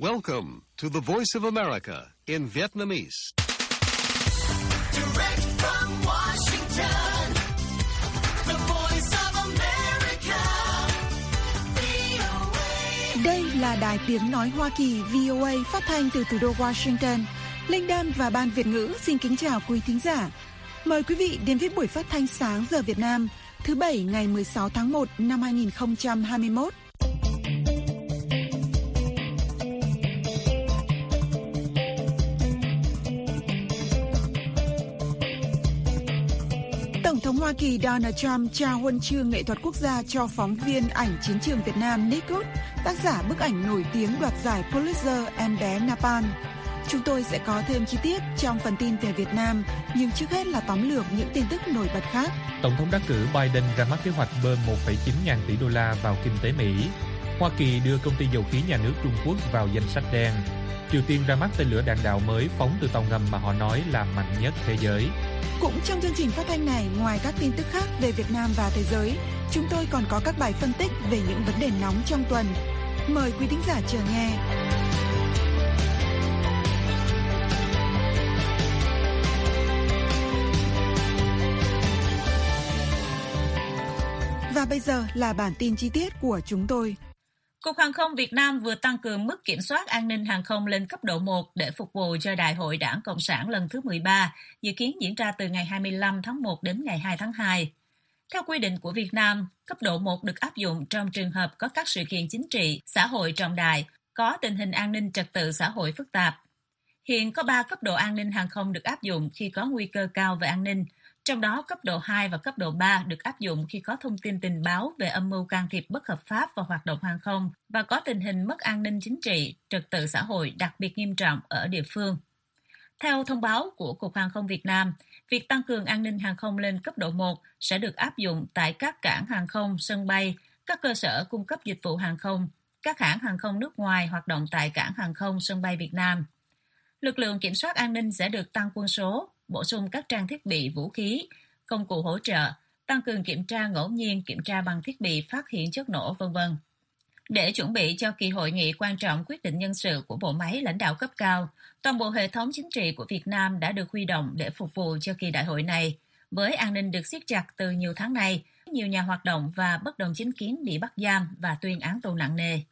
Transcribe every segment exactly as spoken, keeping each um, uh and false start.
Welcome to the Voice of America in Vietnamese. Direct from Washington, the Voice of America, vê o a. Đây là Đài Tiếng Nói Hoa Kỳ vê o a phát thanh từ thủ đô Washington. Linh Đan và Ban Việt ngữ xin kính chào quý thính giả. Mời quý vị đến với buổi phát thanh sáng giờ Việt Nam, thứ Bảy ngày mười sáu tháng một năm hai nghìn không trăm hai mươi mốt. Tổng thống Hoa Kỳ Donald Trump trao huân chương nghệ thuật quốc gia cho phóng viên ảnh chiến trường Việt Nam Nick Good, tác giả bức ảnh nổi tiếng đoạt giải Pulitzer Em bé Napalm. Chúng tôi sẽ có thêm chi tiết trong phần tin về Việt Nam, nhưng trước hết là tóm lược những tin tức nổi bật khác. Tổng thống đắc cử Biden ra mắt kế hoạch bơm một phẩy chín ngàn tỷ đô la vào kinh tế Mỹ. Hoa Kỳ đưa công ty dầu khí nhà nước Trung Quốc vào danh sách đen. Triều Tiên ra mắt tên lửa đạn đạo mới phóng từ tàu ngầm mà họ nói là mạnh nhất thế giới. Cũng trong chương trình phát thanh này, ngoài các tin tức khác về Việt Nam và thế giới, chúng tôi còn có các bài phân tích về những vấn đề nóng trong tuần. Mời quý thính giả chờ nghe. Và bây giờ là bản tin chi tiết của chúng tôi. Cục Hàng không Việt Nam vừa tăng cường mức kiểm soát an ninh hàng không lên cấp độ một để phục vụ cho Đại hội Đảng Cộng sản lần thứ mười ba, dự kiến diễn ra từ ngày hai mươi lăm tháng một đến ngày hai tháng hai. Theo quy định của Việt Nam, cấp độ một được áp dụng trong trường hợp có các sự kiện chính trị, xã hội trọng đại, có tình hình an ninh trật tự xã hội phức tạp. Hiện có ba cấp độ an ninh hàng không được áp dụng khi có nguy cơ cao về an ninh, trong đó cấp độ hai và cấp độ ba được áp dụng khi có thông tin tình báo về âm mưu can thiệp bất hợp pháp vào hoạt động hàng không và có tình hình mất an ninh chính trị, trật tự xã hội đặc biệt nghiêm trọng ở địa phương. Theo thông báo của Cục Hàng không Việt Nam, việc tăng cường an ninh hàng không lên cấp độ một sẽ được áp dụng tại các cảng hàng không, sân bay, các cơ sở cung cấp dịch vụ hàng không, các hãng hàng không nước ngoài hoạt động tại cảng hàng không, sân bay Việt Nam. Lực lượng kiểm soát an ninh sẽ được tăng quân số, bổ sung các trang thiết bị vũ khí, công cụ hỗ trợ, tăng cường kiểm tra ngẫu nhiên, kiểm tra bằng thiết bị phát hiện chất nổ, vân vân. Để chuẩn bị cho kỳ hội nghị quan trọng quyết định nhân sự của bộ máy lãnh đạo cấp cao, toàn bộ hệ thống chính trị của Việt Nam đã được huy động để phục vụ cho kỳ đại hội này, với an ninh được siết chặt từ nhiều tháng nay, nhiều nhà hoạt động và bất đồng chính kiến bị bắt giam và tuyên án tù nặng nề.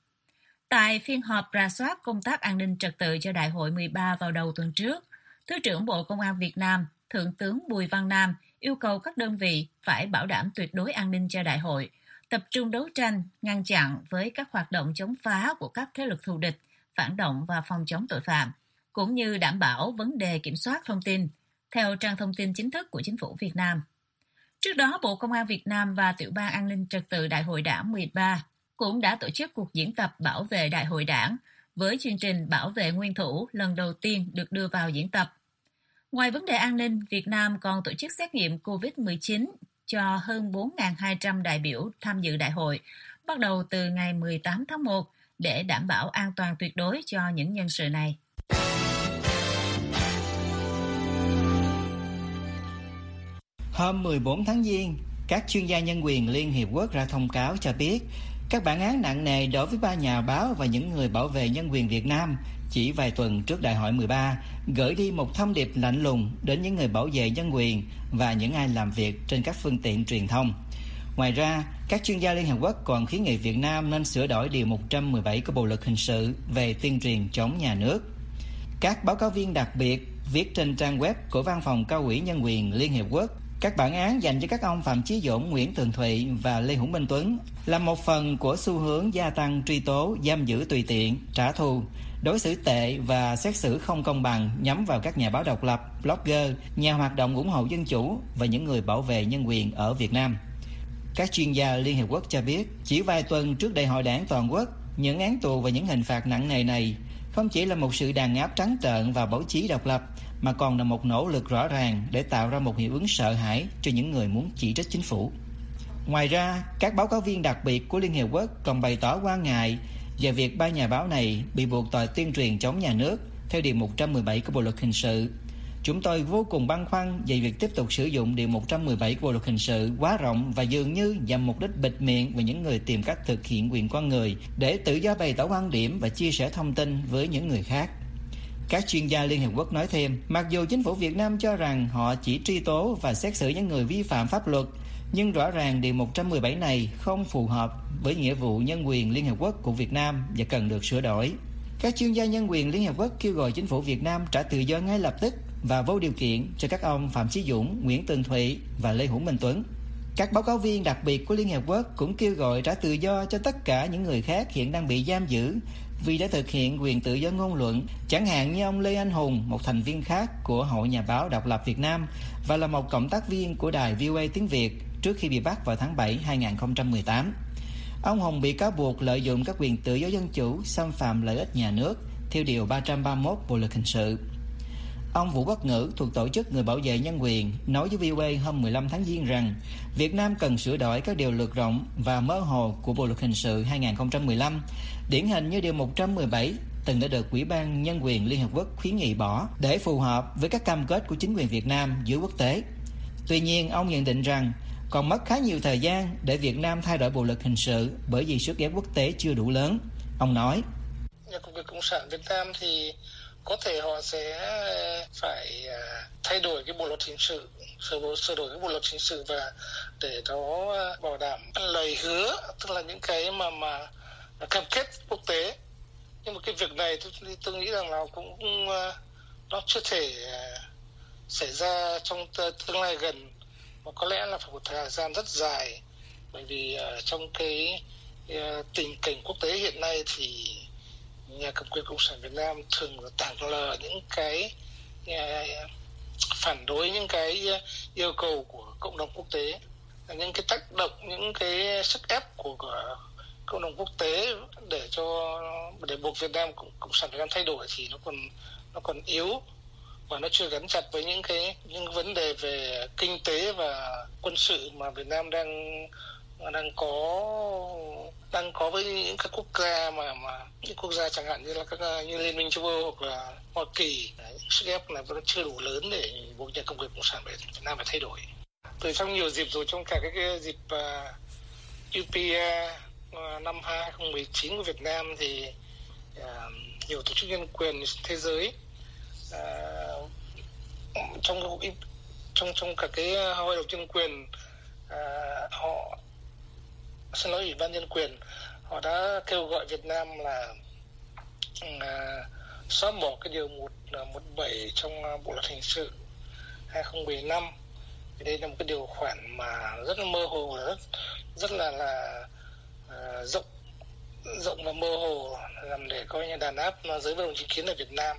Tại phiên họp rà soát công tác an ninh trật tự cho Đại hội mười ba vào đầu tuần trước, Thứ trưởng Bộ Công an Việt Nam, Thượng tướng Bùi Văn Nam yêu cầu các đơn vị phải bảo đảm tuyệt đối an ninh cho đại hội, tập trung đấu tranh, ngăn chặn với các hoạt động chống phá của các thế lực thù địch, phản động và phòng chống tội phạm, cũng như đảm bảo vấn đề kiểm soát thông tin, theo trang thông tin chính thức của Chính phủ Việt Nam. Trước đó, Bộ Công an Việt Nam và Tiểu ban An ninh Trật tự Đại hội Đảng mười ba cũng đã tổ chức cuộc diễn tập bảo vệ Đại hội Đảng với chương trình bảo vệ nguyên thủ lần đầu tiên được đưa vào diễn tập. Ngoài vấn đề an ninh, Việt Nam còn tổ chức xét nghiệm covid mười chín cho hơn bốn nghìn hai trăm đại biểu tham dự đại hội, bắt đầu từ ngày mười tám tháng một để đảm bảo an toàn tuyệt đối cho những nhân sự này. Hôm mười bốn tháng Giêng, các chuyên gia nhân quyền Liên Hiệp Quốc ra thông cáo cho biết các bản án nặng nề đối với ba nhà báo và những người bảo vệ nhân quyền Việt Nam chỉ vài tuần trước Đại hội mười ba gửi đi một thông điệp lạnh lùng đến những người bảo vệ nhân quyền và những ai làm việc trên các phương tiện truyền thông. Ngoài ra, các chuyên gia Liên Hợp Quốc còn kiến nghị Việt Nam nên sửa đổi Điều một trăm mười bảy của Bộ Luật Hình sự về tuyên truyền chống nhà nước. Các báo cáo viên đặc biệt viết trên trang web của Văn phòng Cao ủy Nhân quyền Liên Hiệp Quốc các bản án dành cho các ông Phạm Chí Dũng, Nguyễn Tường Thụy và Lê Hữu Minh Tuấn là một phần của xu hướng gia tăng truy tố, giam giữ tùy tiện, trả thù, đối xử tệ và xét xử không công bằng nhắm vào các nhà báo độc lập, blogger, nhà hoạt động ủng hộ dân chủ và những người bảo vệ nhân quyền ở Việt Nam. Các chuyên gia Liên Hiệp Quốc cho biết, chỉ vài tuần trước Đại hội Đảng toàn quốc, những án tù và những hình phạt nặng nề này không chỉ là một sự đàn áp trắng trợn vào báo chí độc lập, mà còn là một nỗ lực rõ ràng để tạo ra một hiệu ứng sợ hãi cho những người muốn chỉ trích chính phủ. Ngoài ra, các báo cáo viên đặc biệt của Liên Hiệp Quốc còn bày tỏ quan ngại về việc ba nhà báo này bị buộc tội tuyên truyền chống nhà nước theo Điều một trăm mười bảy của Bộ Luật Hình sự. Chúng tôi vô cùng băn khoăn về việc tiếp tục sử dụng Điều một trăm mười bảy của Bộ Luật Hình sự quá rộng và dường như nhằm mục đích bịt miệng về những người tìm cách thực hiện quyền con người để tự do bày tỏ quan điểm và chia sẻ thông tin với những người khác. Các chuyên gia Liên Hiệp Quốc nói thêm, mặc dù chính phủ Việt Nam cho rằng họ chỉ truy tố và xét xử những người vi phạm pháp luật, nhưng rõ ràng Điều một trăm mười bảy này không phù hợp với nghĩa vụ nhân quyền Liên Hiệp Quốc của Việt Nam và cần được sửa đổi. Các chuyên gia nhân quyền Liên Hiệp Quốc kêu gọi chính phủ Việt Nam trả tự do ngay lập tức và vô điều kiện cho các ông Phạm Chí Dũng, Nguyễn Tường Thụy và Lê Hữu Minh Tuấn. Các báo cáo viên đặc biệt của Liên Hiệp Quốc cũng kêu gọi trả tự do cho tất cả những người khác hiện đang bị giam giữ vì đã thực hiện quyền tự do ngôn luận, chẳng hạn như ông Lê Anh Hùng, một thành viên khác của Hội Nhà báo Độc lập Việt Nam và là một cộng tác viên của đài vê o a tiếng Việt trước khi bị bắt vào tháng bảy hai không một tám. Ông Hùng bị cáo buộc lợi dụng các quyền tự do dân chủ, xâm phạm lợi ích nhà nước theo Điều ba trăm ba mươi mốt Bộ Luật Hình sự. Ông Vũ Quốc Ngữ thuộc Tổ chức Người Bảo vệ Nhân quyền nói với vê o a hôm mười lăm tháng Giêng rằng Việt Nam cần sửa đổi các điều luật rộng và mơ hồ của Bộ Luật Hình sự hai không một lăm, điển hình như Điều một trăm mười bảy từng đã được Ủy ban Nhân quyền Liên Hợp Quốc khuyến nghị bỏ để phù hợp với các cam kết của chính quyền Việt Nam giữa quốc tế. Tuy nhiên, ông nhận định rằng còn mất khá nhiều thời gian để Việt Nam thay đổi Bộ Luật Hình sự bởi vì sức ép quốc tế chưa đủ lớn. Ông nói, Nhà Cầm quyền Cộng sản Việt Nam thì có thể họ sẽ phải thay đổi cái bộ luật hình sự, sửa, sửa đổi cái bộ luật hình sự và để nó bảo đảm lời hứa, tức là những cái mà mà cam kết quốc tế. Nhưng mà cái việc này tôi, tôi nghĩ rằng là cũng nó chưa thể xảy ra trong tương lai gần, mà có lẽ là phải một thời gian rất dài, bởi vì trong cái tình cảnh quốc tế hiện nay thì nhà cầm quyền Cộng sản Việt Nam thường tảng lờ những cái phản đối những cái yêu cầu của cộng đồng quốc tế, những cái tác động, những cái sức ép của, của cộng đồng quốc tế để cho để buộc Việt Nam Cộng sản Việt Nam thay đổi thì nó còn nó còn yếu và nó chưa gắn chặt với những cái những vấn đề về kinh tế và quân sự mà Việt Nam đang đang có đang có với những các quốc gia mà mà những quốc gia chẳng hạn như là các như Liên minh châu Âu hoặc là Hoa Kỳ. Đấy, sức ép này vẫn chưa đủ lớn để buộc nhà cầm quyền Cộng sản Việt Nam phải thay đổi. Từ trong nhiều dịp rồi, trong cả cái, cái dịp uh, u pê a uh, năm hai không một chín của Việt Nam thì uh, nhiều tổ chức nhân quyền thế giới uh, trong trong trong cả cái hội đồng nhân quyền uh, họ xin lỗi Ủy ban nhân quyền họ đã kêu gọi Việt Nam là uh, xóa bỏ cái điều một một bảy trong Bộ luật hình sự hai không một năm. Thì đây là một cái điều khoản mà rất là mơ hồ, rất rất là là uh, rộng rộng và mơ hồ, làm để coi như đàn áp giới bất đồng chính kiến ở Việt Nam.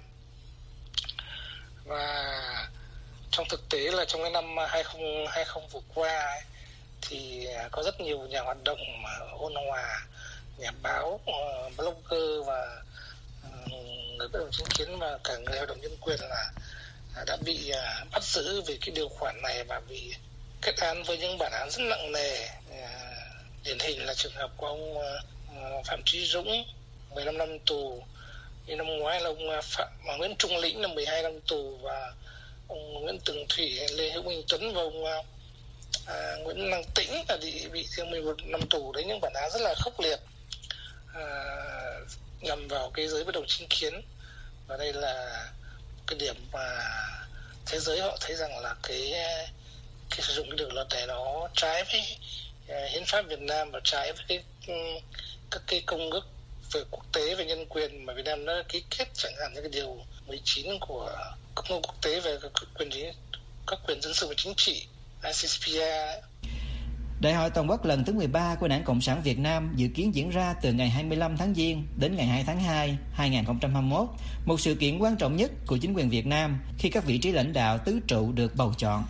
Và trong thực tế là trong cái năm hai không hai không vừa qua ấy, thì có rất nhiều nhà hoạt động mà ôn hòa, nhà báo, uh, blogger và uh, người bất đồng chính kiến và cả người hoạt động nhân quyền là uh, đã bị uh, bắt giữ vì cái điều khoản này và bị kết án với những bản án rất nặng nề. Uh, điển hình là trường hợp của ông uh, Phạm Chí Dũng mười lăm năm tù, như năm ngoái là ông Phạm mà Nguyễn Trung Lĩnh là mười hai năm tù, và ông Nguyễn Tường Thụy, Lê Hữu Minh Tuấn và ông uh, À, Nguyễn Năng Tĩnh là bị bị riêng mười một năm tù. Đấy, những bản án rất là khốc liệt à, nhằm vào cái giới bất đồng chính kiến. Và đây là cái điểm mà thế giới họ thấy rằng là cái cái sử dụng cái điều luật này nó trái với uh, hiến pháp Việt Nam và trái với cái, các cái công ước về quốc tế về nhân quyền mà Việt Nam đã ký kết, chẳng hạn như cái điều mười chín của công ước quốc tế về các quyền các quyền dân sự và chính trị i xê xê pê a. Đại hội toàn quốc lần thứ mười ba của Đảng Cộng sản Việt Nam dự kiến diễn ra từ ngày hai mươi lăm tháng Giêng đến ngày hai tháng hai hai không hai mốt, một sự kiện quan trọng nhất của chính quyền Việt Nam khi các vị trí lãnh đạo tứ trụ được bầu chọn.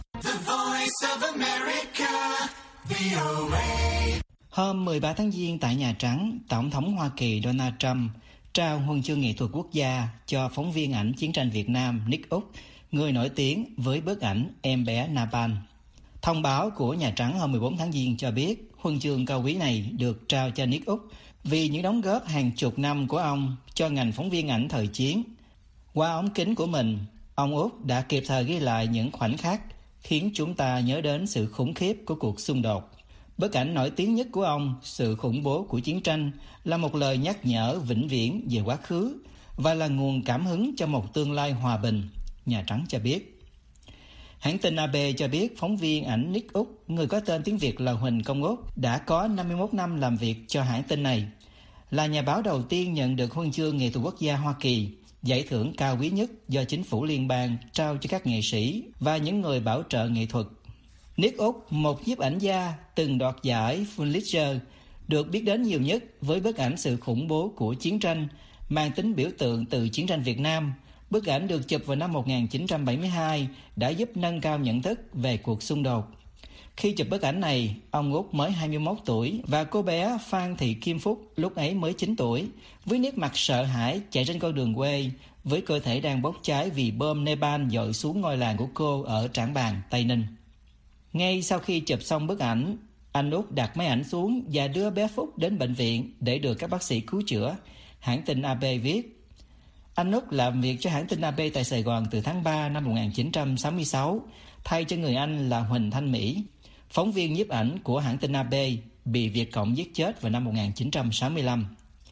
Hôm mười ba tháng Giêng tại Nhà Trắng, Tổng thống Hoa Kỳ Donald Trump trao huân chương nghệ thuật quốc gia cho phóng viên ảnh chiến tranh Việt Nam Nick Úc, người nổi tiếng với bức ảnh Em bé Napalm. Thông báo của Nhà Trắng hôm mười bốn tháng Giêng cho biết huân chương cao quý này được trao cho Nick Úc vì những đóng góp hàng chục năm của ông cho ngành phóng viên ảnh thời chiến. Qua ống kính của mình, Ông Úc đã kịp thời ghi lại những khoảnh khắc khiến chúng ta nhớ đến sự khủng khiếp của cuộc xung đột. Bức ảnh nổi tiếng nhất của ông, Sự khủng bố của chiến tranh, là một lời nhắc nhở vĩnh viễn về quá khứ và là nguồn cảm hứng cho một tương lai hòa bình, Nhà Trắng cho biết. Hãng tin a bê cho biết phóng viên ảnh Nick Úc, người có tên tiếng Việt là Huỳnh Công Úc, đã có năm mươi mốt năm làm việc cho hãng tin này, là nhà báo đầu tiên nhận được huân chương nghệ thuật quốc gia Hoa Kỳ, giải thưởng cao quý nhất do chính phủ liên bang trao cho các nghệ sĩ và những người bảo trợ nghệ thuật. Nick Úc, một nhiếp ảnh gia từng đoạt giải Pulitzer, được biết đến nhiều nhất với bức ảnh Sự khủng bố của chiến tranh, mang tính biểu tượng từ chiến tranh Việt Nam. Bức ảnh được chụp vào năm một nghìn chín trăm bảy mươi hai đã giúp nâng cao nhận thức về cuộc xung đột. Khi chụp bức ảnh này, ông Úc mới hai mươi mốt tuổi và cô bé Phan Thị Kim Phúc lúc ấy mới chín tuổi, với nét mặt sợ hãi chạy trên con đường quê, với cơ thể đang bốc cháy vì bom Nepal dội xuống ngôi làng của cô ở Trảng Bàng, Tây Ninh. Ngay sau khi chụp xong bức ảnh, anh Úc đặt máy ảnh xuống và đưa bé Phúc đến bệnh viện để được các bác sĩ cứu chữa. Hãng tin a bê viết, anh Úc làm việc cho hãng tin a bê tại Sài Gòn từ tháng ba năm một nghìn chín trăm sáu mươi sáu, thay cho người anh là Huỳnh Thanh Mỹ, phóng viên nhiếp ảnh của hãng tin a bê, bị Việt Cộng giết chết vào năm một nghìn chín trăm sáu mươi lăm.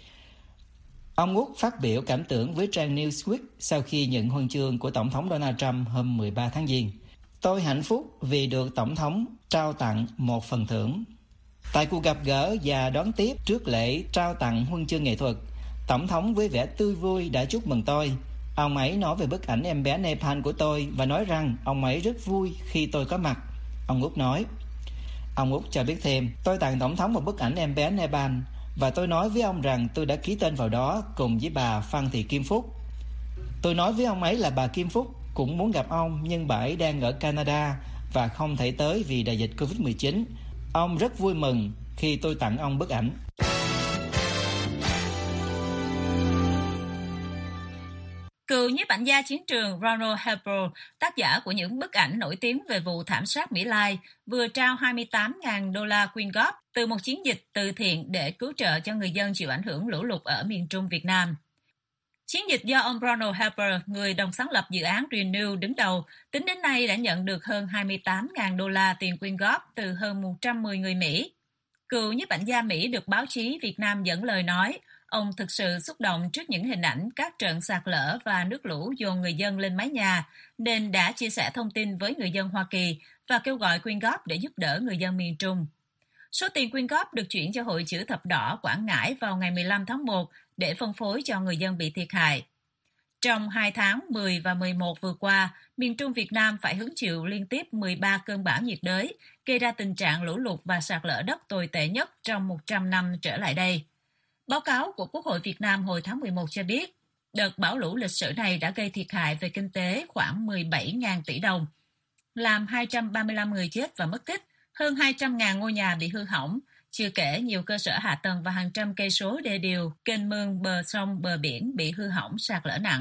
Ông Úc phát biểu cảm tưởng với trang Newsweek sau khi nhận huân chương của Tổng thống Donald Trump hôm mười ba tháng Giêng. Tôi hạnh phúc vì được Tổng thống trao tặng một phần thưởng. Tại cuộc gặp gỡ và đón tiếp trước lễ trao tặng huân chương nghệ thuật, Tổng thống với vẻ tươi vui đã chúc mừng tôi. Ông ấy nói về bức ảnh em bé Nepal của tôi và nói rằng ông ấy rất vui khi tôi có mặt, ông Úc nói. Ông Úc cho biết thêm, tôi tặng Tổng thống một bức ảnh em bé Nepal và tôi nói với ông rằng tôi đã ký tên vào đó cùng với bà Phan Thị Kim Phúc. Tôi nói với ông ấy là bà Kim Phúc cũng muốn gặp ông, nhưng bà ấy đang ở Canada và không thể tới vì đại dịch covid mười chín. Ông rất vui mừng khi tôi tặng ông bức ảnh. Cựu nhiếp ảnh gia chiến trường Ronald Harper, tác giả của những bức ảnh nổi tiếng về vụ thảm sát My Lai, vừa trao hai mươi tám nghìn đô la quyên góp từ một chiến dịch từ thiện để cứu trợ cho người dân chịu ảnh hưởng lũ lụt ở miền Trung Việt Nam. Chiến dịch do ông Ronald Harper, người đồng sáng lập dự án Renew, đứng đầu, tính đến nay đã nhận được hơn hai mươi tám nghìn đô la tiền quyên góp từ hơn một trăm mười người Mỹ. Cựu nhiếp ảnh gia Mỹ được báo chí Việt Nam dẫn lời nói, ông thực sự xúc động trước những hình ảnh các trận sạt lở và nước lũ dồn người dân lên mái nhà, nên đã chia sẻ thông tin với người dân Hoa Kỳ và kêu gọi quyên góp để giúp đỡ người dân miền Trung. Số tiền quyên góp được chuyển cho Hội Chữ Thập Đỏ Quảng Ngãi vào ngày mười lăm tháng một để phân phối cho người dân bị thiệt hại. Trong hai tháng mười và mười một vừa qua, miền Trung Việt Nam phải hứng chịu liên tiếp mười ba cơn bão nhiệt đới, gây ra tình trạng lũ lụt và sạt lở đất tồi tệ nhất trong một trăm năm trở lại đây. Báo cáo của Quốc hội Việt Nam hồi tháng mười một cho biết, đợt bão lũ lịch sử này đã gây thiệt hại về kinh tế khoảng mười bảy nghìn tỷ đồng, làm hai trăm ba mươi lăm người chết và mất tích, hơn hai trăm nghìn ngôi nhà bị hư hỏng, chưa kể nhiều cơ sở hạ tầng và hàng trăm cây số đê điều, kênh mương, bờ sông, bờ biển bị hư hỏng sạt lở nặng.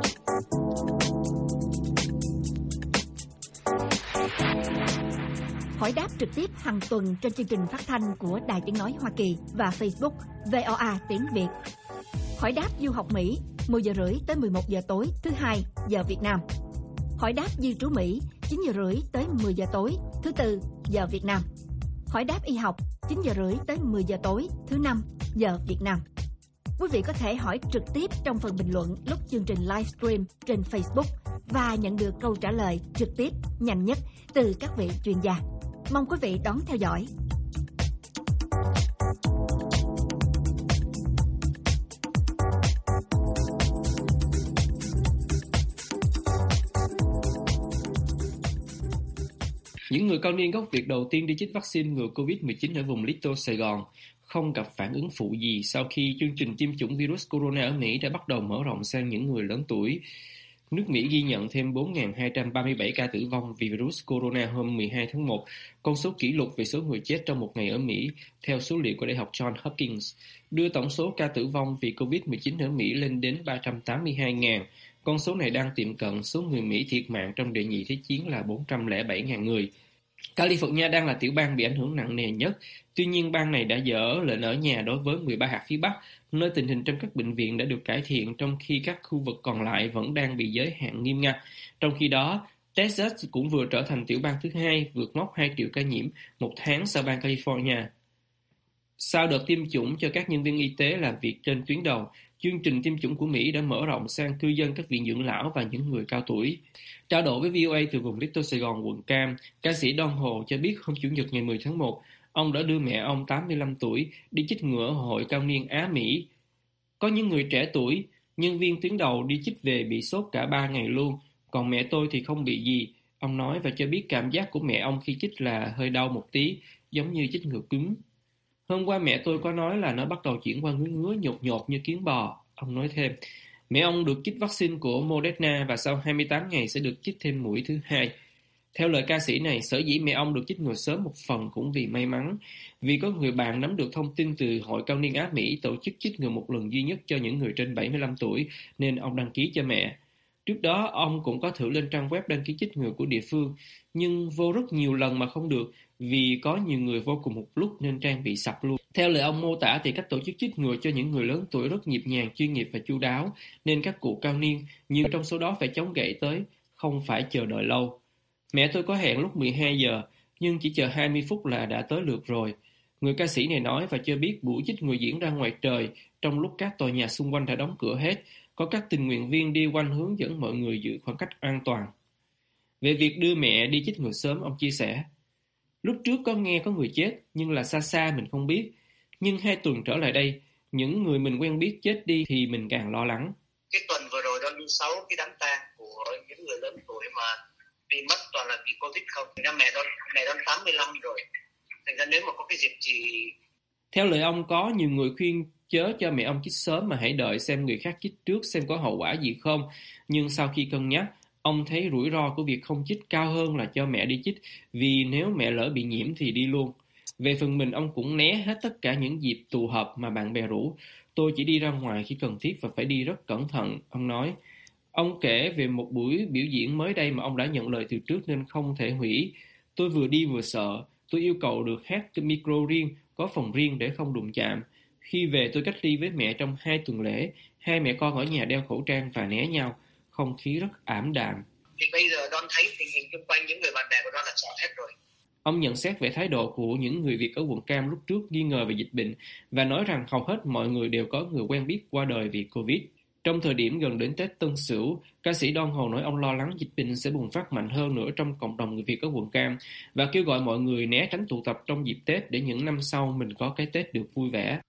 Hỏi đáp trực tiếp hàng tuần trên chương trình phát thanh của Đài Tiếng Nói Hoa Kỳ và Facebook vê o a tiếng Việt. Hỏi đáp du học Mỹ mười giờ rưỡi tới mười một giờ tối thứ hai giờ Việt Nam. Hỏi đáp di trú Mỹ chín giờ rưỡi tới mười giờ tối thứ tư giờ Việt Nam. Hỏi đáp y học chín giờ rưỡi tới mười giờ tối thứ năm giờ Việt Nam. Quý vị có thể hỏi trực tiếp trong phần bình luận lúc chương trình livestream trên Facebook và nhận được câu trả lời trực tiếp nhanh nhất từ các vị chuyên gia. Mong quý vị đón theo dõi. Những người cao niên gốc Việt đầu tiên đi chích vaccine ngừa covid mười chín ở vùng Little Sài Gòn không gặp phản ứng phụ gì sau khi chương trình tiêm chủng virus corona ở Mỹ đã bắt đầu mở rộng sang những người lớn tuổi. Nước Mỹ ghi nhận thêm bốn nghìn hai trăm ba mươi bảy ca tử vong vì virus corona hôm mười hai tháng một, con số kỷ lục về số người chết trong một ngày ở Mỹ, theo số liệu của Đại học Johns Hopkins, đưa tổng số ca tử vong vì covid mười chín ở Mỹ lên đến ba trăm tám mươi hai nghìn. Con số này đang tiệm cận số người Mỹ thiệt mạng trong đệ nhị thế chiến là bốn trăm lẻ bảy nghìn người. California đang là tiểu bang bị ảnh hưởng nặng nề nhất. Tuy nhiên, bang này đã dỡ lệnh ở nhà đối với mười ba hạt phía Bắc, nơi tình hình trong các bệnh viện đã được cải thiện, trong khi các khu vực còn lại vẫn đang bị giới hạn nghiêm ngặt. Trong khi đó, Texas cũng vừa trở thành tiểu bang thứ hai vượt mốc hai triệu ca nhiễm một tháng sau bang California. Sau đợt tiêm chủng cho các nhân viên y tế làm việc trên tuyến đầu, chương trình tiêm chủng của Mỹ đã mở rộng sang cư dân các viện dưỡng lão và những người cao tuổi. Trao đổi với vê o a từ vùng Little Sài Gòn, quận Cam, ca sĩ Don Hồ cho biết hôm Chủ nhật ngày mười tháng một, ông đã đưa mẹ ông tám mươi lăm tuổi đi chích ngừa ở Hội Cao niên Á Mỹ. Có những người trẻ tuổi, nhân viên tuyến đầu đi chích về bị sốt cả ba ngày luôn, còn mẹ tôi thì không bị gì. Ông nói và cho biết cảm giác của mẹ ông khi chích là hơi đau một tí, giống như chích ngừa cúm. Hôm qua mẹ tôi có nói là nó bắt đầu chuyển qua ngứa ngứa nhột nhột như kiến bò. Ông nói thêm, mẹ ông được chích vaccine của Moderna và sau hai mươi tám ngày sẽ được chích thêm mũi thứ hai. Theo lời ca sĩ này, sở dĩ mẹ ông được chích ngừa sớm một phần cũng vì may mắn, vì có người bạn nắm được thông tin từ Hội Cao niên Á Mỹ tổ chức chích ngừa một lần duy nhất cho những người trên bảy mươi lăm tuổi, nên ông đăng ký cho mẹ. Trước đó, ông cũng có thử lên trang web đăng ký chích ngừa của địa phương, nhưng vô rất nhiều lần mà không được, vì có nhiều người vô cùng một lúc nên trang bị sập luôn. Theo lời ông mô tả thì cách tổ chức chích ngừa cho những người lớn tuổi rất nhịp nhàng, chuyên nghiệp và chu đáo, nên các cụ cao niên, nhiều trong số đó phải chống gậy tới, không phải chờ đợi lâu. Mẹ tôi có hẹn lúc mười hai giờ, nhưng chỉ chờ hai mươi phút là đã tới lượt rồi. Người ca sĩ này nói và cho biết buổi chích ngừa diễn ra ngoài trời, trong lúc các tòa nhà xung quanh đã đóng cửa hết, có các tình nguyện viên đi quanh hướng dẫn mọi người giữ khoảng cách an toàn. Về việc đưa mẹ đi chích ngừa sớm, ông chia sẻ, lúc trước có nghe có người chết, nhưng là xa xa mình không biết. Nhưng hai tuần trở lại đây, những người mình quen biết chết đi thì mình càng lo lắng. Cái tuần vừa rồi đó đi sáu cái đám tang của những người lớn tuổi mà bị mất toàn là vì Covid không. Thành ra mẹ đó, mẹ đó tám mươi lăm rồi. Thành ra nếu mà có cái dịp gì... Theo lời ông, có nhiều người khuyên chớ cho mẹ ông chích sớm mà hãy đợi xem người khác chích trước xem có hậu quả gì không. Nhưng sau khi cân nhắc, ông thấy rủi ro của việc không chích cao hơn là cho mẹ đi chích, vì nếu mẹ lỡ bị nhiễm thì đi luôn. Về phần mình, ông cũng né hết tất cả những dịp tụ họp mà bạn bè rủ. Tôi chỉ đi ra ngoài khi cần thiết và phải đi rất cẩn thận, ông nói. Ông kể về một buổi biểu diễn mới đây mà ông đã nhận lời từ trước nên không thể hủy. Tôi vừa đi vừa sợ, tôi yêu cầu được hát cái micro riêng, có phòng riêng để không đụng chạm. Khi về tôi cách ly với mẹ trong hai tuần lễ, hai mẹ con ở nhà đeo khẩu trang và né nhau, không khí rất ảm đạm. Thì bây giờ Don thấy tình hình xung quanh những người bạn bè của Don là sợ hết rồi. Ông nhận xét về thái độ của những người Việt ở quận Cam lúc trước nghi ngờ về dịch bệnh và nói rằng hầu hết mọi người đều có người quen biết qua đời vì Covid. Trong thời điểm gần đến Tết Tân Sửu, ca sĩ Don Hồ nói ông lo lắng dịch bệnh sẽ bùng phát mạnh hơn nữa trong cộng đồng người Việt ở quận Cam và kêu gọi mọi người né tránh tụ tập trong dịp Tết để những năm sau mình có cái Tết được vui vẻ.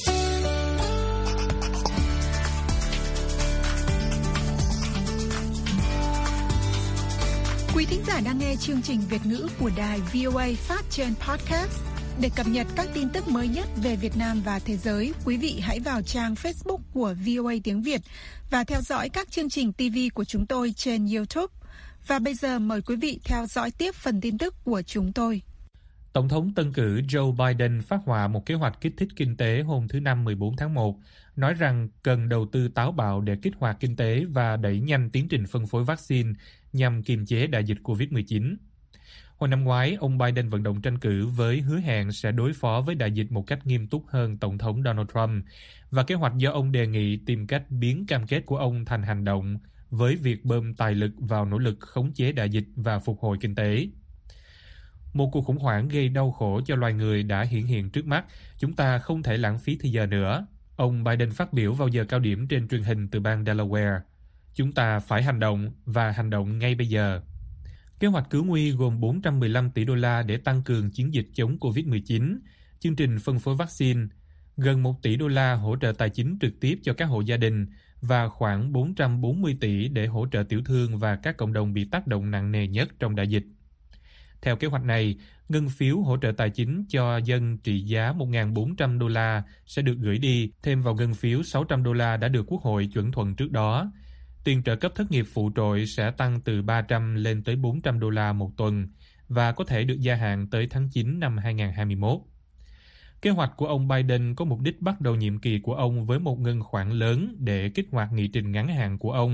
Quý thính giả đang nghe chương trình Việt ngữ của đài vê o a phát trên podcast. Để cập nhật các tin tức mới nhất về Việt Nam và thế giới, quý vị hãy vào trang Facebook của vê o a tiếng Việt và theo dõi các chương trình ti vi của chúng tôi trên YouTube. Và bây giờ mời quý vị theo dõi tiếp phần tin tức của chúng tôi. Tổng thống tân cử Joe Biden phát họa một kế hoạch kích thích kinh tế hôm thứ Năm mười bốn tháng một, nói rằng cần đầu tư táo bạo để kích hoạt kinh tế và đẩy nhanh tiến trình phân phối vaccine nhằm kiềm chế đại dịch covid mười chín. Hồi năm ngoái, ông Biden vận động tranh cử với hứa hẹn sẽ đối phó với đại dịch một cách nghiêm túc hơn Tổng thống Donald Trump, và kế hoạch do ông đề nghị tìm cách biến cam kết của ông thành hành động với việc bơm tài lực vào nỗ lực khống chế đại dịch và phục hồi kinh tế. Một cuộc khủng hoảng gây đau khổ cho loài người đã hiện hiện trước mắt, chúng ta không thể lãng phí thời giờ nữa. Ông Biden phát biểu vào giờ cao điểm trên truyền hình từ bang Delaware. Chúng ta phải hành động và hành động ngay bây giờ. Kế hoạch cứu nguy gồm bốn trăm mười lăm tỷ đô la để tăng cường chiến dịch chống covid mười chín, chương trình phân phối vaccine, gần một tỷ đô la hỗ trợ tài chính trực tiếp cho các hộ gia đình và khoảng bốn trăm bốn mươi tỷ để hỗ trợ tiểu thương và các cộng đồng bị tác động nặng nề nhất trong đại dịch. Theo kế hoạch này, ngân phiếu hỗ trợ tài chính cho dân trị giá một nghìn bốn trăm đô la sẽ được gửi đi, thêm vào ngân phiếu sáu trăm đô la đã được Quốc hội chuẩn thuận trước đó. Tiền trợ cấp thất nghiệp phụ trội sẽ tăng từ ba trăm lên tới bốn trăm đô la một tuần và có thể được gia hạn tới tháng chín năm hai nghìn không trăm hai mươi mốt. Kế hoạch của ông Biden có mục đích bắt đầu nhiệm kỳ của ông với một ngân khoản lớn để kích hoạt nghị trình ngắn hạn của ông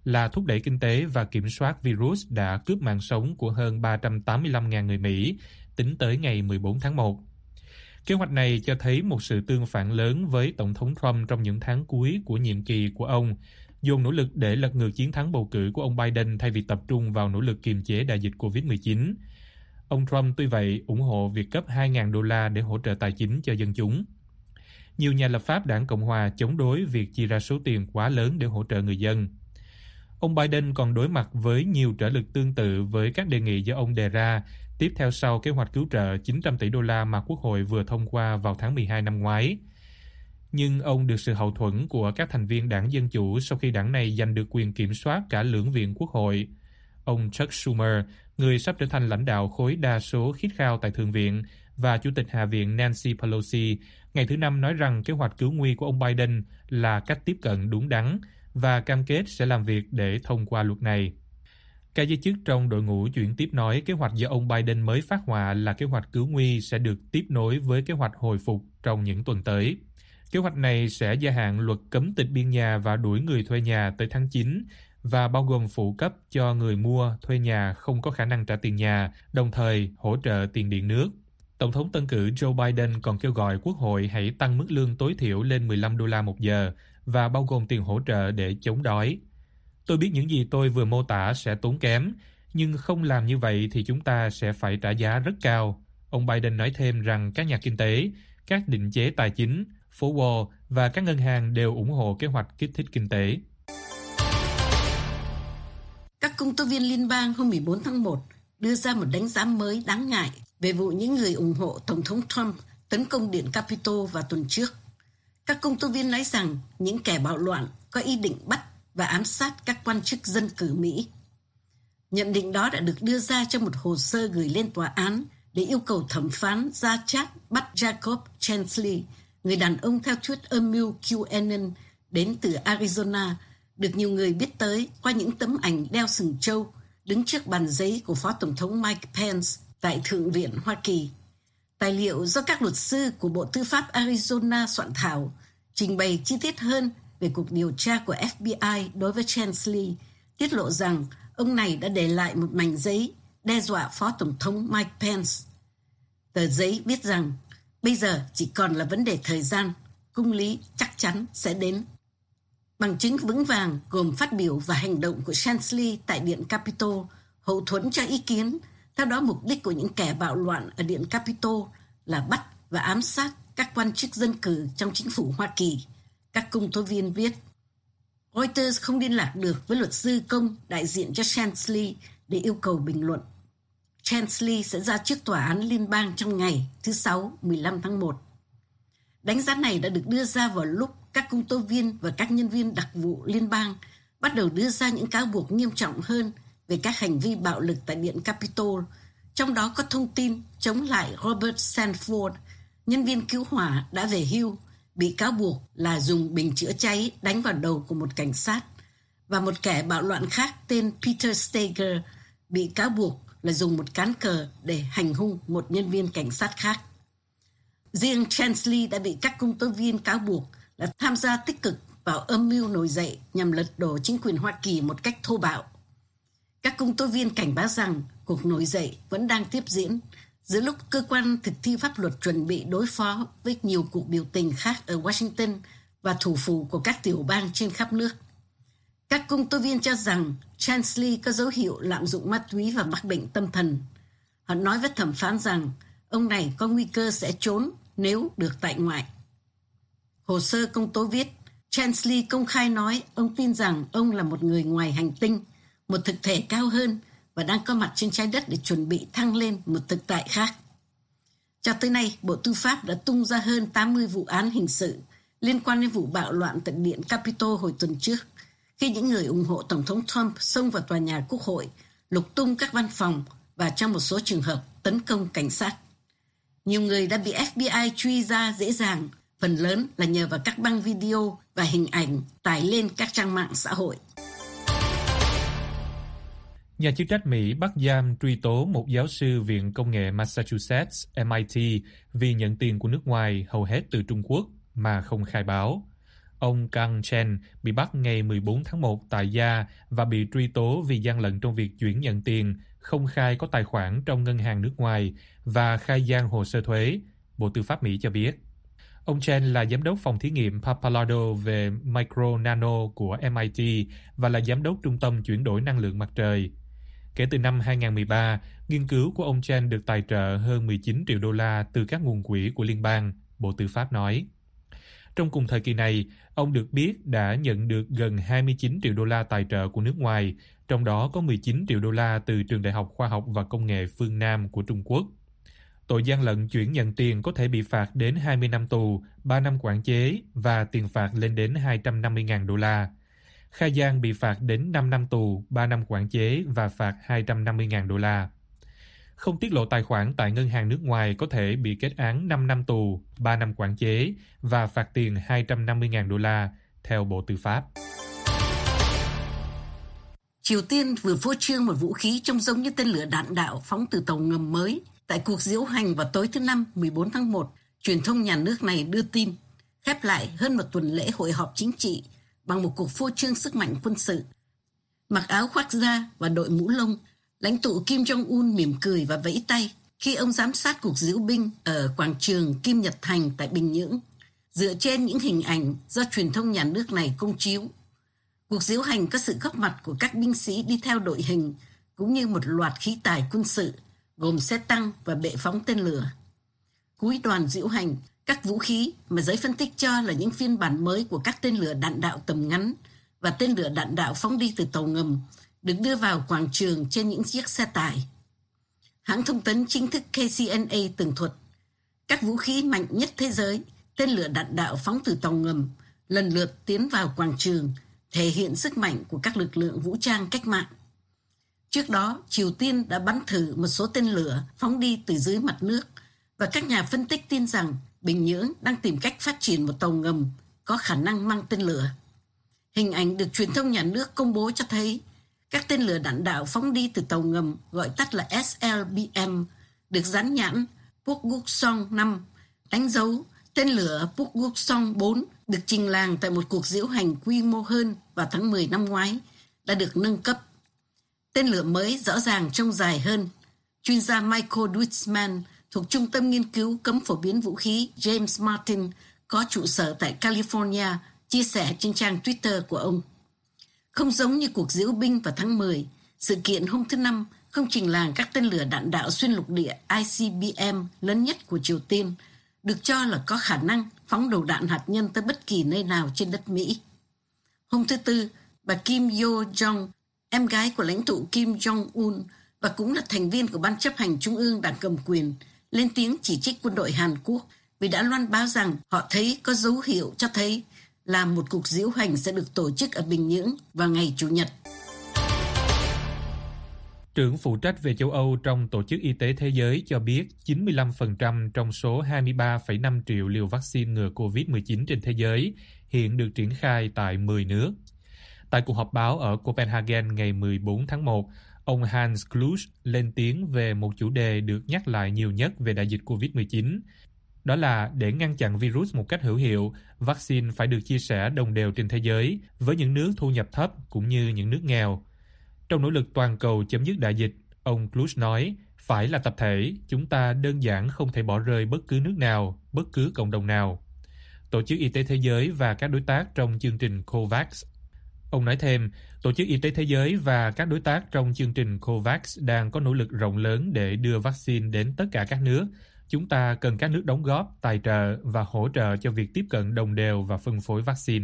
là thúc đẩy kinh tế và kiểm soát virus đã cướp mạng sống của hơn ba trăm tám mươi lăm nghìn người Mỹ tính tới ngày mười bốn tháng một. Kế hoạch này cho thấy một sự tương phản lớn với Tổng thống Trump trong những tháng cuối của nhiệm kỳ của ông, dồn nỗ lực để lật ngược chiến thắng bầu cử của ông Biden thay vì tập trung vào nỗ lực kiềm chế đại dịch covid mười chín. Ông Trump tuy vậy ủng hộ việc cấp hai nghìn đô la để hỗ trợ tài chính cho dân chúng. Nhiều nhà lập pháp đảng Cộng hòa chống đối việc chi ra số tiền quá lớn để hỗ trợ người dân. Ông Biden còn đối mặt với nhiều trở lực tương tự với các đề nghị do ông đề ra, tiếp theo sau kế hoạch cứu trợ chín trăm tỷ đô la mà Quốc hội vừa thông qua vào tháng mười hai năm ngoái. Nhưng ông được sự hậu thuẫn của các thành viên đảng Dân Chủ sau khi đảng này giành được quyền kiểm soát cả lưỡng viện Quốc hội. Ông Chuck Schumer, người sắp trở thành lãnh đạo khối đa số khít khao tại Thượng viện, và Chủ tịch Hạ viện Nancy Pelosi, ngày thứ Năm nói rằng kế hoạch cứu nguy của ông Biden là cách tiếp cận đúng đắn và cam kết sẽ làm việc để thông qua luật này. Các giới chức trong đội ngũ chuyển tiếp nói kế hoạch do ông Biden mới phát họa là kế hoạch cứu nguy sẽ được tiếp nối với kế hoạch hồi phục trong những tuần tới. Kế hoạch này sẽ gia hạn luật cấm tịch biên nhà và đuổi người thuê nhà tới tháng chín và bao gồm phụ cấp cho người mua, thuê nhà không có khả năng trả tiền nhà, đồng thời hỗ trợ tiền điện nước. Tổng thống tân cử Joe Biden còn kêu gọi Quốc hội hãy tăng mức lương tối thiểu lên mười lăm đô la một giờ và bao gồm tiền hỗ trợ để chống đói. Tôi biết những gì tôi vừa mô tả sẽ tốn kém, nhưng không làm như vậy thì chúng ta sẽ phải trả giá rất cao. Ông Biden nói thêm rằng các nhà kinh tế, các định chế tài chính, phố Wall và các ngân hàng đều ủng hộ kế hoạch kích thích kinh tế. Các công tố viên liên bang hôm mười bốn tháng một đưa ra một đánh giá mới đáng ngại về vụ những người ủng hộ Tổng thống Trump tấn công Điện Capitol vào tuần trước. Các công tố viên nói rằng những kẻ bạo loạn có ý định bắt và ám sát các quan chức dân cử Mỹ. Nhận định đó đã được đưa ra trong một hồ sơ gửi lên tòa án để yêu cầu thẩm phán ra chát bắt Jacob Chansley, người đàn ông theo thuyết âm mưu QAnon đến từ Arizona, được nhiều người biết tới qua những tấm ảnh đeo sừng trâu đứng trước bàn giấy của Phó Tổng thống Mike Pence tại Thượng viện Hoa Kỳ. Tài liệu do các luật sư của Bộ Tư pháp Arizona soạn thảo trình bày chi tiết hơn về cuộc điều tra của F B I đối với Chansley, tiết lộ rằng ông này đã để lại một mảnh giấy đe dọa Phó Tổng thống Mike Pence. Tờ giấy viết rằng bây giờ chỉ còn là vấn đề thời gian, công lý chắc chắn sẽ đến. Bằng chứng vững vàng gồm phát biểu và hành động của Chansley tại Điện Capitol hậu thuẫn cho ý kiến. Theo đó, mục đích của những kẻ bạo loạn ở Điện Capitol là bắt và ám sát các quan chức dân cử trong chính phủ Hoa Kỳ. Các công tố viên viết. Reuters không liên lạc được với luật sư công đại diện cho Chansley để yêu cầu bình luận. Chansley sẽ ra trước tòa án liên bang trong ngày thứ Sáu, mười lăm tháng một. Đánh giá này đã được đưa ra vào lúc các công tố viên và các nhân viên đặc vụ liên bang bắt đầu đưa ra những cáo buộc nghiêm trọng hơn về các hành vi bạo lực tại Điện Capitol, trong đó có thông tin chống lại Robert Sanford, nhân viên cứu hỏa đã về hưu, bị cáo buộc là dùng bình chữa cháy đánh vào đầu của một cảnh sát, và một kẻ bạo loạn khác tên Peter Steger bị cáo buộc là dùng một cán cờ để hành hung một nhân viên cảnh sát khác. Riêng Chansley đã bị các công tố viên cáo buộc là tham gia tích cực vào âm mưu nổi dậy nhằm lật đổ chính quyền Hoa Kỳ một cách thô bạo. Các công tố viên cảnh báo rằng cuộc nổi dậy vẫn đang tiếp diễn giữa lúc cơ quan thực thi pháp luật chuẩn bị đối phó với nhiều cuộc biểu tình khác ở Washington và thủ phủ của các tiểu bang trên khắp nước. Các công tố viên cho rằng Chansley có dấu hiệu lạm dụng ma túy và mắc bệnh tâm thần. Họ nói với thẩm phán rằng ông này có nguy cơ sẽ trốn nếu được tại ngoại. Hồ sơ công tố viết, Chansley công khai nói ông tin rằng ông là một người ngoài hành tinh, một thực thể cao hơn và đang có mặt trên trái đất để chuẩn bị thăng lên một thực tại khác. Cho tới nay, Bộ Tư pháp đã tung ra hơn tám mươi vụ án hình sự liên quan đến vụ bạo loạn tại Điện Capitol hồi tuần trước, khi những người ủng hộ Tổng thống Trump xông vào tòa nhà Quốc hội, lục tung các văn phòng và trong một số trường hợp tấn công cảnh sát. Nhiều người đã bị F B I truy ra dễ dàng, phần lớn là nhờ vào các băng video và hình ảnh tải lên các trang mạng xã hội. Nhà chức trách Mỹ bắt giam truy tố một giáo sư Viện Công nghệ Massachusetts M I T vì nhận tiền của nước ngoài hầu hết từ Trung Quốc mà không khai báo. Ông Kang Chen bị bắt ngày mười bốn tháng một tại gia và bị truy tố vì gian lận trong việc chuyển nhận tiền, không khai có tài khoản trong ngân hàng nước ngoài và khai gian hồ sơ thuế, Bộ Tư pháp Mỹ cho biết. Ông Chen là giám đốc phòng thí nghiệm Pappalardo về micro nano của em I T và là giám đốc trung tâm chuyển đổi năng lượng mặt trời. Kể từ năm hai không một ba, nghiên cứu của ông Chen được tài trợ hơn mười chín triệu đô la từ các nguồn quỹ của liên bang, Bộ Tư pháp nói. Trong cùng thời kỳ này, ông được biết đã nhận được gần hai mươi chín triệu đô la tài trợ của nước ngoài, trong đó có mười chín triệu đô la từ Trường Đại học Khoa học và Công nghệ phương Nam của Trung Quốc. Tội gian lận chuyển nhận tiền có thể bị phạt đến hai mươi năm tù, ba năm quản chế và tiền phạt lên đến hai trăm năm mươi nghìn đô la. Khai gian bị phạt đến năm năm tù, ba năm quản chế và phạt hai trăm năm mươi nghìn đô la. Không tiết lộ tài khoản tại ngân hàng nước ngoài có thể bị kết án năm năm tù, ba năm quản chế và phạt tiền hai trăm năm mươi nghìn đô la, theo Bộ Tư pháp. Triều Tiên vừa phô trương một vũ khí trông giống như tên lửa đạn đạo phóng từ tàu ngầm mới tại cuộc diễu hành vào tối thứ Năm mười bốn tháng một, truyền thông nhà nước này đưa tin, khép lại hơn một tuần lễ hội họp chính trị bằng một cuộc phô trương sức mạnh quân sự. Mặc áo khoác da và đội mũ lông, lãnh tụ Kim Jong-un mỉm cười và vẫy tay khi ông giám sát cuộc diễu binh ở quảng trường Kim Nhật Thành tại Bình Nhưỡng, dựa trên những hình ảnh do truyền thông nhà nước này công chiếu. Cuộc diễu hành có sự góp mặt của các binh sĩ đi theo đội hình, cũng như một loạt khí tài quân sự, gồm xe tăng và bệ phóng tên lửa. Cuối đoàn diễu hành, các vũ khí mà giới phân tích cho là những phiên bản mới của các tên lửa đạn đạo tầm ngắn và tên lửa đạn đạo phóng đi từ tàu ngầm được đưa vào quảng trường trên những chiếc xe tải. Hãng thông tấn chính thức K C N A tường thuật, các vũ khí mạnh nhất thế giới, tên lửa đạn đạo phóng từ tàu ngầm, lần lượt tiến vào quảng trường, thể hiện sức mạnh của các lực lượng vũ trang cách mạng. Trước đó, Triều Tiên đã bắn thử một số tên lửa phóng đi từ dưới mặt nước, và các nhà phân tích tin rằng Bình Nhưỡng đang tìm cách phát triển một tàu ngầm có khả năng mang tên lửa. Hình ảnh được truyền thông nhà nước công bố cho thấy các tên lửa đạn đạo phóng đi từ tàu ngầm gọi tắt là S L B M được dán nhãn Pukguksong năm, đánh dấu tên lửa Pukguksong bốn được trình làng tại một cuộc diễu hành quy mô hơn vào tháng mười năm ngoái đã được nâng cấp. Tên lửa mới rõ ràng trông dài hơn. Chuyên gia Michael Witzman thuộc Trung tâm Nghiên cứu Cấm phổ biến vũ khí James Martin có trụ sở tại California chia sẻ trên trang Twitter của ông. Không giống như cuộc diễu binh vào tháng mười, sự kiện hôm thứ Năm không trình làng các tên lửa đạn đạo xuyên lục địa I C B M lớn nhất của Triều Tiên, được cho là có khả năng phóng đầu đạn hạt nhân tới bất kỳ nơi nào trên đất Mỹ. Hôm thứ Tư, bà Kim Yo-jong, em gái của lãnh tụ Kim Jong-un và cũng là thành viên của Ban chấp hành Trung ương Đảng cầm quyền, lên tiếng chỉ trích quân đội Hàn Quốc vì đã loan báo rằng họ thấy có dấu hiệu cho thấy là một cuộc diễu hành sẽ được tổ chức ở Bình Nhưỡng vào ngày Chủ nhật. Trưởng phụ trách về châu Âu trong Tổ chức Y tế Thế giới cho biết chín mươi lăm phần trăm trong số hai mươi ba phẩy năm triệu liều vaccine ngừa covid mười chín trên thế giới hiện được triển khai tại mười nước. Tại cuộc họp báo ở Copenhagen ngày mười bốn tháng một, ông Hans Kluge lên tiếng về một chủ đề được nhắc lại nhiều nhất về đại dịch covid mười chín. Đó là để ngăn chặn virus một cách hữu hiệu, vaccine phải được chia sẻ đồng đều trên thế giới với những nước thu nhập thấp cũng như những nước nghèo. Trong nỗ lực toàn cầu chấm dứt đại dịch, ông Kluge nói, phải là tập thể, chúng ta đơn giản không thể bỏ rơi bất cứ nước nào, bất cứ cộng đồng nào. Tổ chức Y tế Thế giới và các đối tác trong chương trình COVAX. Ông nói thêm, Tổ chức Y tế Thế giới và các đối tác trong chương trình COVAX đang có nỗ lực rộng lớn để đưa vaccine đến tất cả các nước. Chúng ta cần các nước đóng góp, tài trợ và hỗ trợ cho việc tiếp cận đồng đều và phân phối vaccine.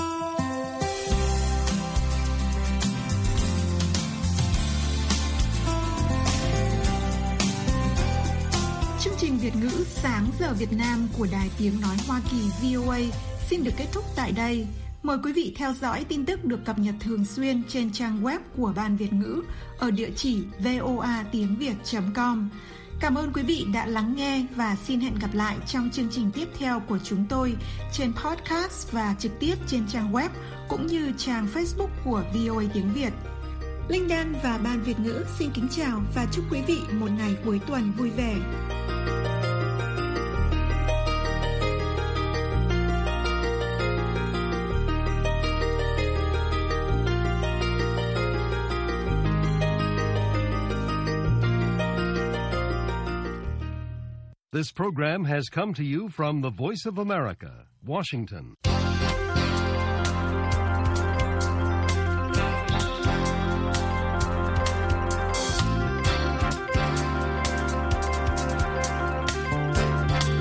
Chương trình Việt ngữ Sáng giờ Việt Nam của Đài Tiếng Nói Hoa Kỳ V O A xin được kết thúc tại đây. Mời quý vị theo dõi tin tức được cập nhật thường xuyên trên trang web của Ban Việt ngữ ở địa chỉ voa tiếng việt chấm com. Cảm ơn quý vị đã lắng nghe và xin hẹn gặp lại trong chương trình tiếp theo của chúng tôi trên podcast và trực tiếp trên trang web cũng như trang Facebook của vê o a tiếng Việt. Linh Đan và Ban Việt ngữ xin kính chào và chúc quý vị một ngày cuối tuần vui vẻ. This program has come to you from the Voice of America, Washington.